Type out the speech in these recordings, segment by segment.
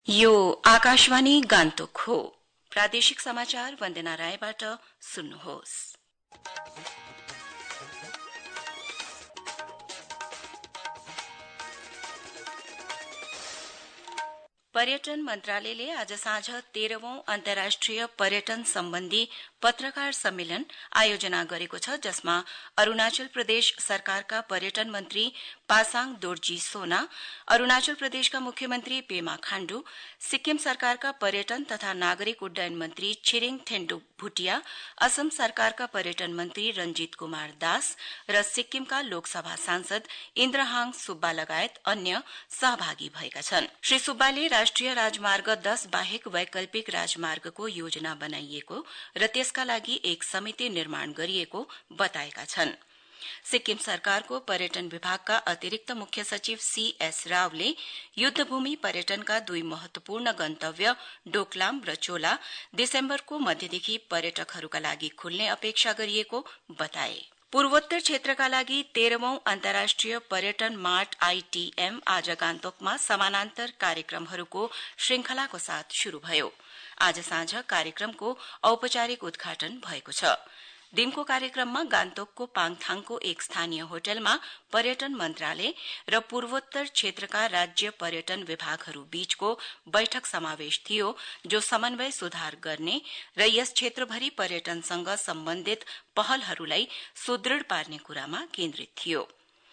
यो आकाशवाणी गान्तोक हो। प्रादेशिक समाचार वन्दना रायबाट सुन्नुहोस्। पर्यटन मन्त्रालयले आज साँझ 13औं अन्तर्राष्ट्रिय पर्यटन सम्बन्धी पत्रकार सम्मेलन आयोजना गरेको छ, जसमा अरूणाचल प्रदेश सरकारका पर्यटन मन्त्री पासाङ दोर्जी सोना, अरूणाचल प्रदेशका मुख्यमन्त्री पेमा खाण्डु, सिक्किम सरकारका पर्यटन तथा नागरिक उड्डयन मन्त्री छिरिङ थेन्डु भुटिया, असम सरकारका पर्यटन मन्त्री रञ्जित कुमार दास र सिक्किमका लोकसभा सांसद इन्द्रहाङ सुब्बा लगायत अन्य सहभागी भएका छन्। श्री सुब्बाले राष्ट्रिय राजमार्ग 10 बाहेक वैकल्पिक राजमार्गको योजना बनाइएको र त्यसका लागि एक समिति निर्माण गरिएको बताएका छन्। सिक्किम सरकारको पर्यटन विभागका अतिरिक्त मुख्य सचिव सीएस रावले युद्धभूमि पर्यटनका 2 महत्वपूर्ण गन्तव्य डोकलाम र चोला दिसम्बरको मध्यदेखि पर्यटकहरूका लागि खुल्ने अपेक्षा गरिएको बताए। पूर्वोत्तर क्षेत्रका लागि 13औं अन्तर्राष्ट्रिय पर्यटन मार्ट आईटीएम आज गान्तोकमा समानान्तर कार्यक्रमहरूको श्रृंखलाको साथ शुरू भयो। आज साँझ कार्यक्रमको औपचारिक उद्घाटन भएको छ। दिनको कार्यक्रममा गान्तोकको पाङथाङको एक स्थानीय होटलमा पर्यटन मन्त्रालय र पूर्वोत्तर क्षेत्रका राज्य पर्यटन विभागहरू बीचको बैठक समावेश थियो, जो समन्वय सुधार गर्ने र यस क्षेत्रभरि पर्यटनसँग सम्बन्धित पहलहरूलाई सुदृढ पार्ने कुरामा केन्द्रित थियो।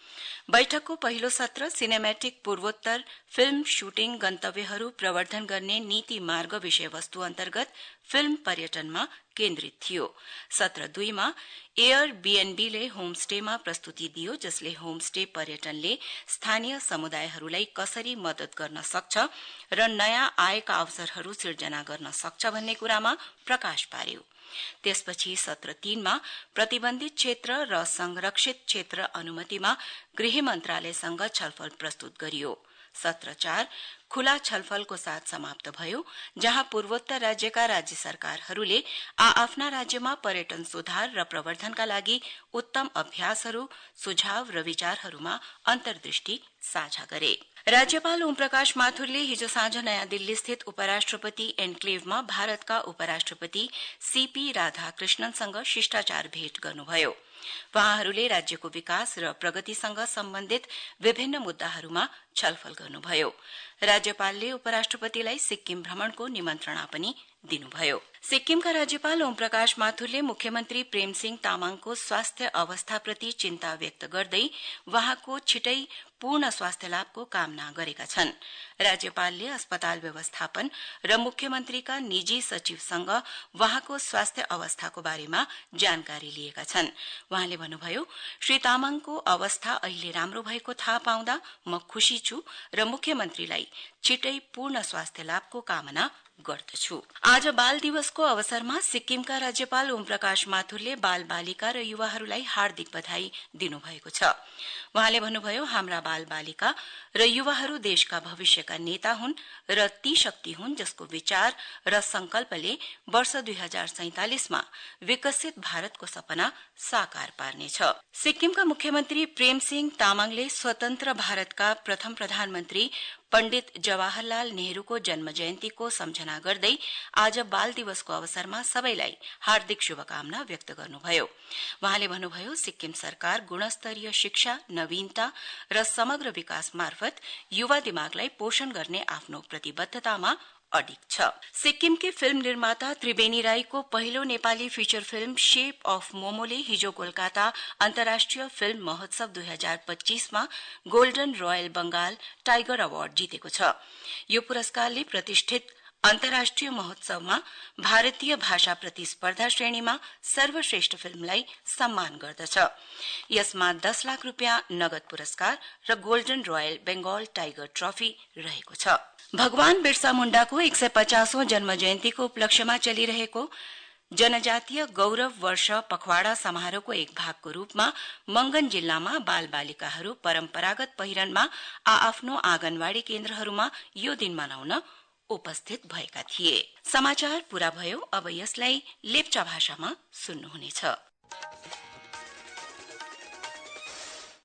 बैठकको पहिलो सत्र सिनेमेटिक पूर्वोत्तर फिल्म शूटिङ गन्तव्यहरू प्रवर्धन गर्ने नीति मार्ग विषयवस्तु अन्तर्गत फिल्म पर्यटनमा केन्द्रित थियो। सत्र 2 मा एयरबीएनबीले होमस्टेमा प्रस्तुति दियो, जसले होमस्टे पर्यटनले स्थानीय समुदायहरूलाई कसरी मद्दत गर्न सक्छ र नयाँ आयका अवसरहरू सिर्जना गर्न सक्छ भन्ने कुरामा प्रकाश पार्यो। त्यसपछि सत्र 3 मा प्रतिबन्धित क्षेत्र र संरक्षित क्षेत्र अनुमतिमा गृह मन्त्रालयसँग छलफल प्रस्तुत गरियो। सत्र 4 खुला छलफलको साथ समाप्त भयो, जहाँ पूर्वोत्तर राज्यका राज्य सरकारहरूले आफ्ना राज्यमा पर्यटन सुधार र प्रवर्धनका लागि उत्तम अभ्यासहरू, सुझाव र विचारहरूमा अन्तर्दृष्टि साझा गरे। राज्यपाल ओमप्रकाश माथुरले हिजो साँझ नयाँ दिल्ली स्थित उपराष्ट्रपति एन्क्लेभमा भारतका उपराष्ट्रपति सीपी राधाकृष्णनसँग शिष्टाचार भेट गर्नुभयो। वहाँहरूले राज्यको विकास र प्रगतिसँग सम्बन्धित विभिन्न मुद्दाहरूमा छलफल गर्नुभयो। राज्यपालले उपराष्ट्रपतिलाई सिक्किम भ्रमणको निमन्त्रणा पनि दिनुभयो। सिक्किमका राज्यपाल ओमप्रकाश माथुरले मुख्यमन्त्री प्रेमसिंह तामाङको स्वास्थ्य अवस्थाप्रति चिन्ता व्यक्त गर्दै वहाँको छिटै पूर्ण स्वास्थ्य लाभको कामना गरेका छन्। राज्यपालले अस्पताल व्यवस्थापन र मुख्यमन्त्रीका निजी सचिवसँग वहाँको स्वास्थ्य अवस्थाको बारेमा जानकारी लिएका छन्। वहाँले भन्नुभयो, श्री तामाङको अवस्था अहिले राम्रो भएको थाहा पाउँदा म खुशी छु र मुख्यमन्त्रीलाई छिटै पूर्ण स्वास्थ्य लाभको कामना गर्दछु। आज बाल दिवसको अवसरमा सिक्किमका राज्यपाल ओमप्रकाश माथुरले बाल बालिका र युवाहरूलाई हार्दिक बधाई दिनुभएको छ। वहाँले भन्नुभयो, हाम्रा बाल बालिका र युवाहरू देशका भविष्यका नेता हुन् र ती शक्ति हुन् जसको विचार र संकल्पले वर्ष 2047 मा विकसित भारतको सपना साकार पार्नेछ। सिक्किमका मुख्यमन्त्री प्रेमसिंह तामाङले स्वतन्त्र भारतका प्रथम प्रधानमन्त्री पण्डित जवाहरलाल नेहरूको जन्म जयन्तीको सम्झना गर्दै आज बाल दिवसको अवसरमा सबैलाई हार्दिक शुभकामना व्यक्त गर्नुभयो। वहाँले भन्नुभयो, सिक्किम सरकार गुणस्तरीय शिक्षा, नवीनता र समग्र विकास मार्फत युवा दिमागलाई पोषण गर्ने आफ्नो प्रतिबद्धतामा अडिग छ। सिक्किमकी फिल्म निर्माता त्रिवेणी राईको पहिलो Nepali feature film shape of मोमोले हिजो कोलकाता अन्तर्राष्ट्रिय फिल्म महोत्सव 2025 मा golden royal Bengal tiger award जितेको छ। यो पुरस्कारले प्रतिष्ठित अन्तर्राष्ट्रिय महोत्सवमा भारतीय भाषा प्रतिस्पर्धा श्रेणीमा सर्वश्रेष्ठ फिल्मलाई सम्मान गर्दछ। यसमा 10 लाख रुपियाँ नगद पुरस्कार र golden royal Bengal tiger trophy रहेको छ। भगवान बिरसा मुण्डाको 150औं जन्म जयन्तीको उपलक्ष्यमा चलिरहेको जनजातीय गौरव वर्ष पखवाड़ा समारोहको एक भागको रूपमा मंगन जिल्लामा बाल बालिकाहरू परम्परागत पहिरनमा आफ्नो आँगनवाड़ी केन्द्रहरूमा यो दिन मनाउन उपस्थित भएका थिए। समाचार पूरा भयो। अब यसलाई लेप्चा भाषामा सुन्नुहुनेछ।